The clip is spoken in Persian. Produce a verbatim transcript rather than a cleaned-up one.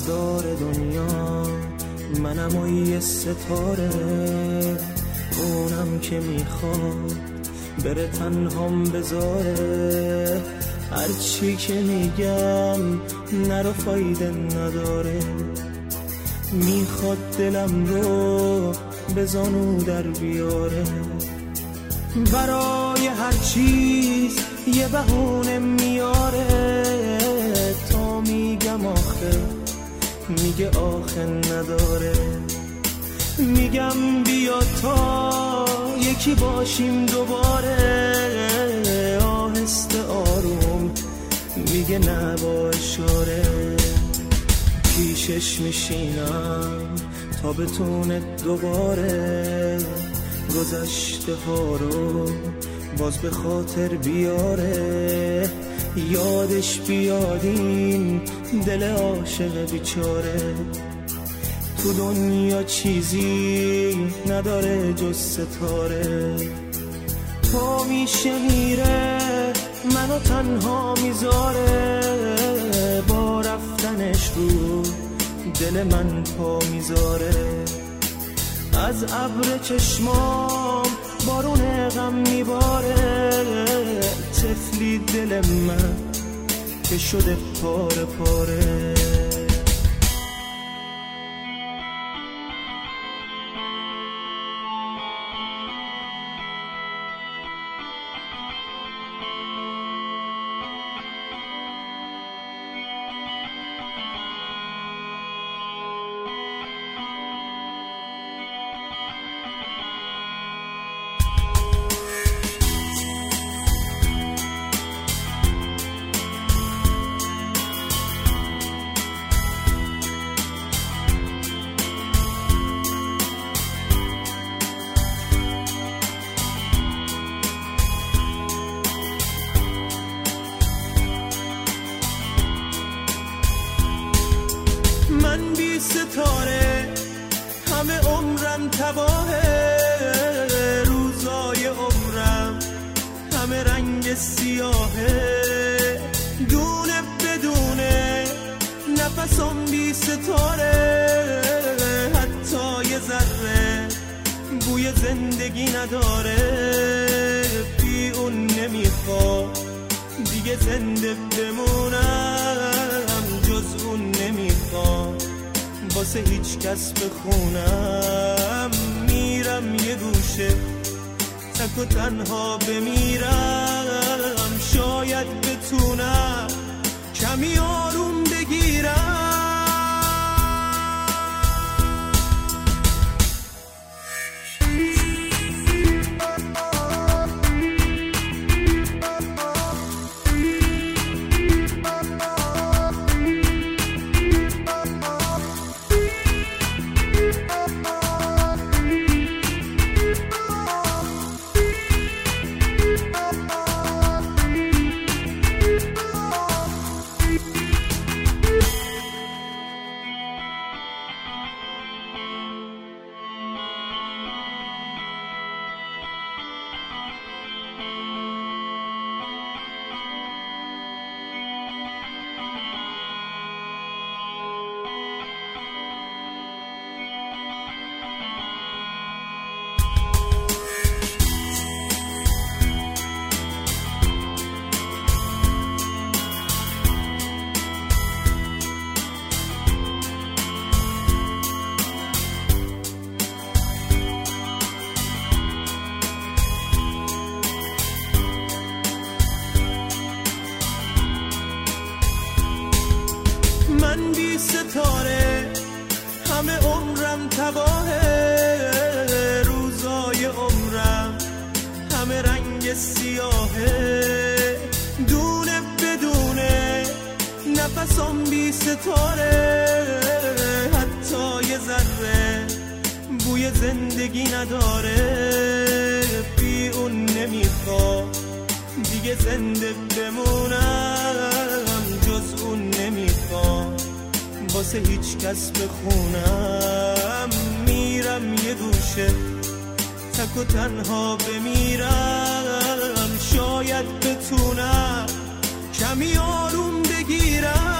مزار دنیا، منم و یه ستاره، اونم که میخواد بره تنهام بذاره. هرچی که میگم نرو فایده نداره، میخواد دلم رو به زانو در بیاره. برای هر چیز یه بهونه میاره، تا میگم آخه میگه آخه نداره. میگم بیا تا یکی باشیم دوباره، آهسته آروم میگه نه با اشاره. پیشش میشینم تا بتونه دوباره گذشته ها رو باز به خاطر بیاره. یادش بیادین دل عاشق بیچاره، تو دنیا چیزی نداره جز ستاره. تا میشه میره منو تنها میذاره، با رفتنش رو دل من پا میذاره. از ابر چشمام بارون غم میباره، طفلی دل من که شده پاره پاره. من بی ستاره همه عمرم تباهه، روزای عمرم همه رنگ سیاهه. دونه بدونه نفسم بی ستاره، حتی یه ذره بوی زندگی نداره. بی اون نمیخواد دیگه زنده بمونم، جز اون نمیخوام واسه هیچ کس بخونم. میرم یه گوشه تک و تنها بمیرم، شاید بتونم کمی آروم بگیرم. من بی ستاره همه عمرم تباهه، روزای عمرم همه رنگ سیاهه. دونه بدونه نفسم بی ستاره، حتی یه ذره بوی زندگی نداره. بی اون نمیخواد دیگه زنده بمونم، جز اون نمیخوام واسه هیچ کس بخونم. میرم یه گوشه تک و تنها بمیرم، شاید بتونم کمی آروم بگیرم.